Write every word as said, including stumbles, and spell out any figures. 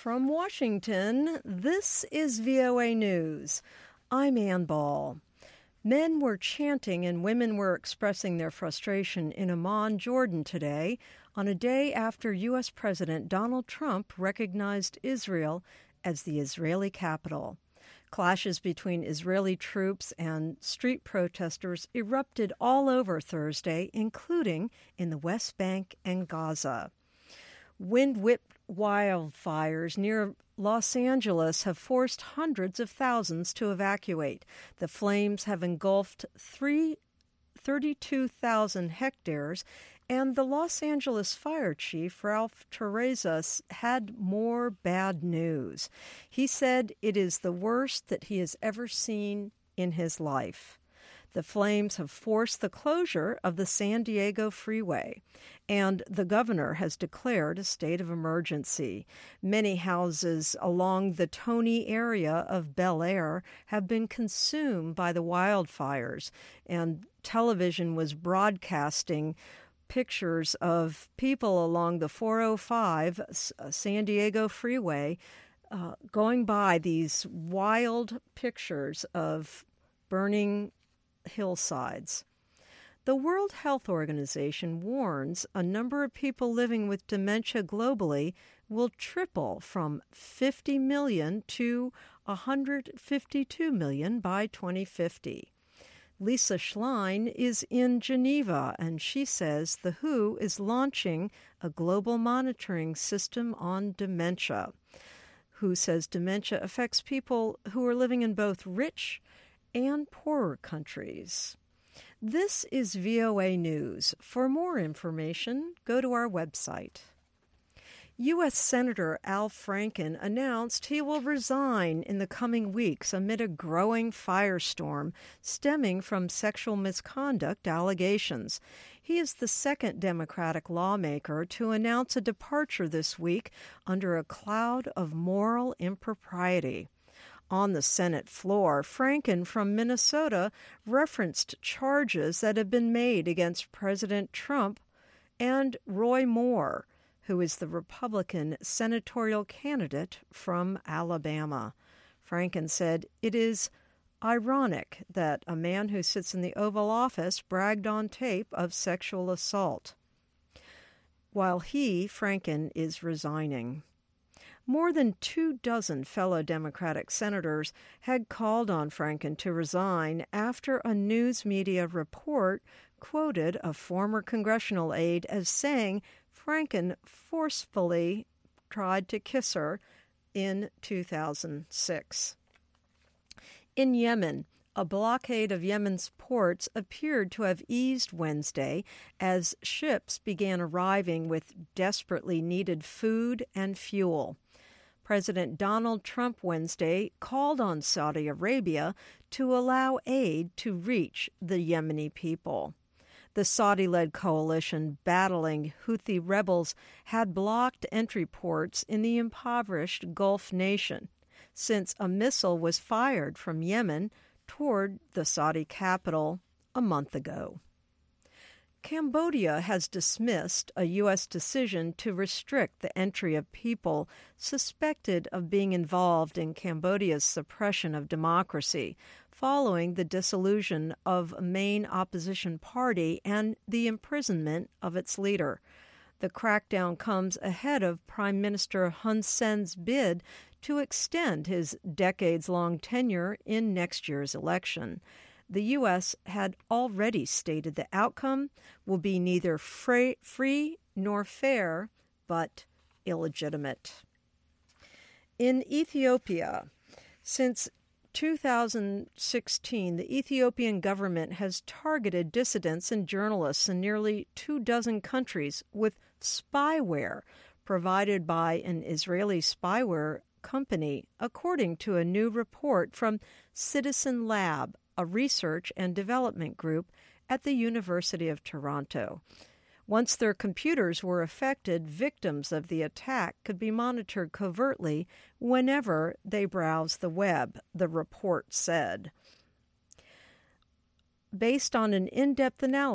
From Washington, this is V O A News. I'm Ann Ball. Men were chanting and women were expressing their frustration in Amman, Jordan today, on a day after U S President Donald Trump recognized Israel as the Israeli capital. Clashes between Israeli troops and street protesters erupted all over Thursday, including in the West Bank and Gaza. Wind-whipped wildfires near Los Angeles have forced hundreds of thousands to evacuate. The flames have engulfed three, thirty-two thousand hectares, and the Los Angeles fire chief, Ralph Terrazas, had more bad news. He said it is the worst that he has ever seen in his life. The flames have forced the closure of the San Diego freeway, and the governor has declared a state of emergency. Many houses along the Tony area of Bel Air have been consumed by the wildfires, and television was broadcasting pictures of people along the four oh five San Diego freeway uh, going by these wild pictures of burning hillsides. The World Health Organization warns a number of people living with dementia globally will triple from fifty million to one hundred fifty-two million by twenty fifty. Lisa Schlein is in Geneva, and she says the W H O is launching a global monitoring system on dementia. W H O says dementia affects people who are living in both rich and poorer countries. This is V O A News. For more information, go to our website. U S Senator Al Franken announced he will resign in the coming weeks amid a growing firestorm stemming from sexual misconduct allegations. He is the second Democratic lawmaker to announce a departure this week under a cloud of moral impropriety. On the Senate floor, Franken from Minnesota referenced charges that have been made against President Trump and Roy Moore, who is the Republican senatorial candidate from Alabama. Franken said, "It is ironic that a man who sits in the Oval Office bragged on tape of sexual assault," while he, Franken, is resigning. More than two dozen fellow Democratic senators had called on Franken to resign after a news media report quoted a former congressional aide as saying Franken forcefully tried to kiss her in two thousand six. In Yemen, a blockade of Yemen's ports appeared to have eased Wednesday as ships began arriving with desperately needed food and fuel. President Donald Trump Wednesday called on Saudi Arabia to allow aid to reach the Yemeni people. The Saudi-led coalition battling Houthi rebels had blocked entry ports in the impoverished Gulf nation since a missile was fired from Yemen toward the Saudi capital a month ago. Cambodia has dismissed a U S decision to restrict the entry of people suspected of being involved in Cambodia's suppression of democracy, following the dissolution of a main opposition party and the imprisonment of its leader. The crackdown comes ahead of Prime Minister Hun Sen's bid to extend his decades-long tenure in next year's election. The U S had already stated the outcome will be neither free, free nor fair, but illegitimate. In Ethiopia, since two thousand sixteen, the Ethiopian government has targeted dissidents and journalists in nearly two dozen countries with spyware provided by an Israeli spyware company, according to a new report from Citizen Lab, a research and development group at the University of Toronto. Once their computers were affected, victims of the attack could be monitored covertly whenever they browsed the web, the report said. Based on an in-depth analysis